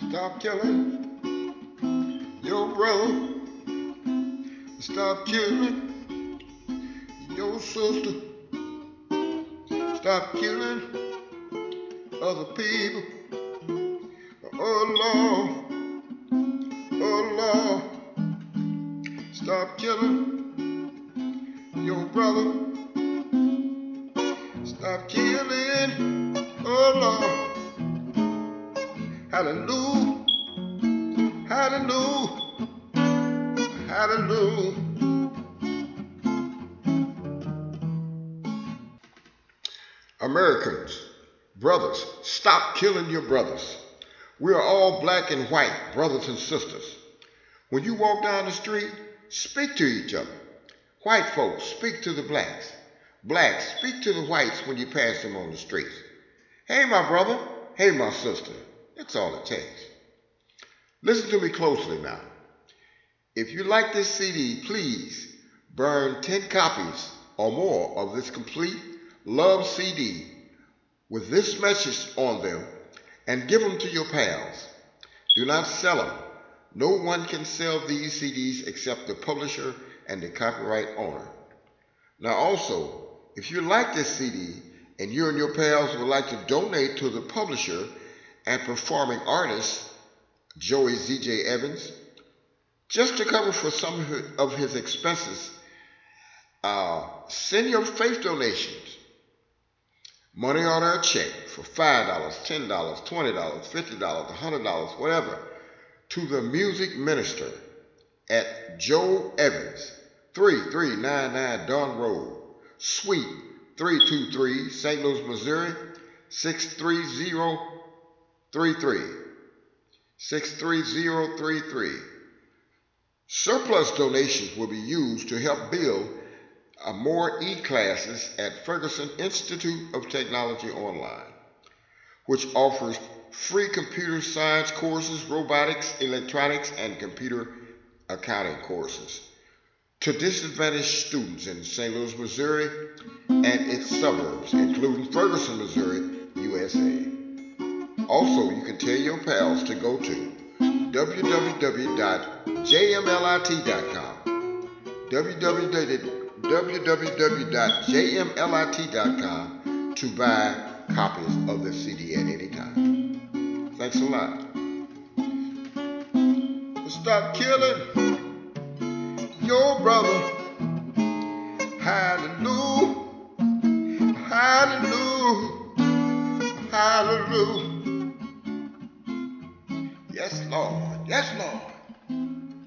Stop killing your brother. Stop killing your sister. Stop killing other people. Oh Lord, oh Lord. Stop killing your brother. Stop killing. Oh Lord. Hallelujah. Hallelujah. Hallelujah. Americans, brothers, stop killing your brothers. We are all black and white, brothers and sisters. When you walk down the street, speak to each other. White folks, speak to the blacks. Blacks, speak to the whites when you pass them on the streets. Hey, my brother. Hey, my sister. That's all it takes. Listen to me closely now. If you like this CD, please burn 10 copies or more of this complete love CD with this message on them and give them to your pals. Do not sell them. No one can sell these CDs except the publisher and the copyright owner. Now also, if you like this CD and you and your pals would like to donate to the publisher and performing artist, Joey ZJ Evans, just to cover for some of his expenses, send your faith donations, money order a check for $5, $10, $20, $50, $100, whatever, to the music minister at Joe Evans, 3399 Don Road, Suite 323, St. Louis, Missouri, 63033. 63033. Surplus donations will be used to help build more e-classes at Ferguson Institute of Technology Online, which offers free computer science courses, robotics, electronics, and computer accounting courses to disadvantaged students in St. Louis, Missouri and its suburbs, including Ferguson, Missouri, USA. Also, you can tell your pals to go to www.jmlit.com, www.jmlit.com to buy copies of the CD at any time. Thanks a lot. Stop killing your brother. Hallelujah. Hallelujah. Hallelujah. Yes, Lord. Yes, Lord.